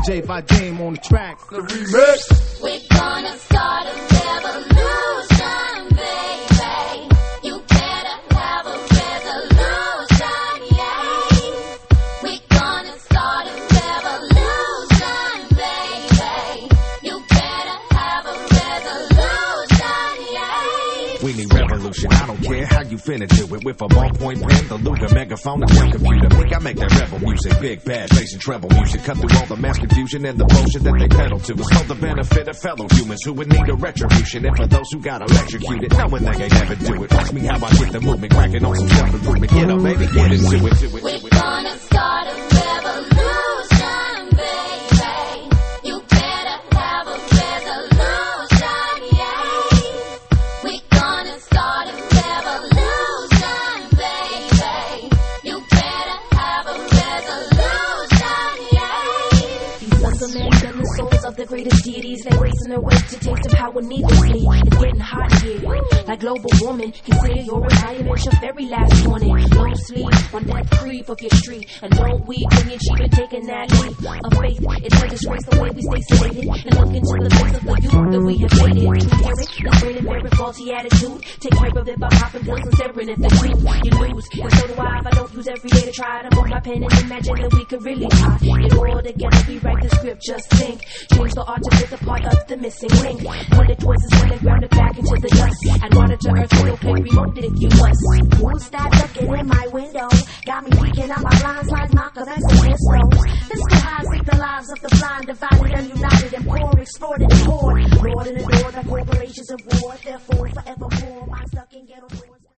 DJ Vadim on the track. The remix. We're gonna start a revolution, baby. You better have a resolution, yeah. We're gonna start a revolution, baby. You better have a resolution, yeah. We need revolution, I don't care how you finna do it. With a ballpoint pen, the Luger megaphone, and your computer. Think I make that rebel music, big bass, bass and treble music. Cut through all the mass confusion and the bullshit that they peddle to. It's for the benefit of fellow humans who would need a retribution. And for those who got electrocuted, knowing they ain't never do it. Watch me how I get the movement, cracking on some self-improvement. Get up, baby, get into it. We're gonna start a revolution, baby. You better have a resolution, yeah. We're gonna start a revolution, baby. You better have a resolution, yeah. These sons of men and the souls of the greatest deities, they wasting their work to taste of power needlessly. It's getting hot here, like global warming. Consider your retirement your very last warning. Don't sleep on that creep of your street, and don't weep when you're cheap and taking that leap of faith. It's a disgrace the way we stay sedated and look into the face of the youth that we have hated. You hear it? It's raining very faulty attitude. Take care of it by popping pills and staring at the truth. You lose, and so do I if I don't use every day to try to move my pen and imagine that we could really tie it all together. We write the script, just think. Change the art to fit the part of the missing link. Put the choices when they ground it back into the dust. Add water to earth, so play remote it if you must. Who's that looking in my window? Got me peeking out my blinds like Malcolm X and pistols. Fiscal highs take the lives of the blind, divided and united and poor, exploited and poor. Lord in the door that corporations of war, therefore forevermore. I'm stuck in ghetto.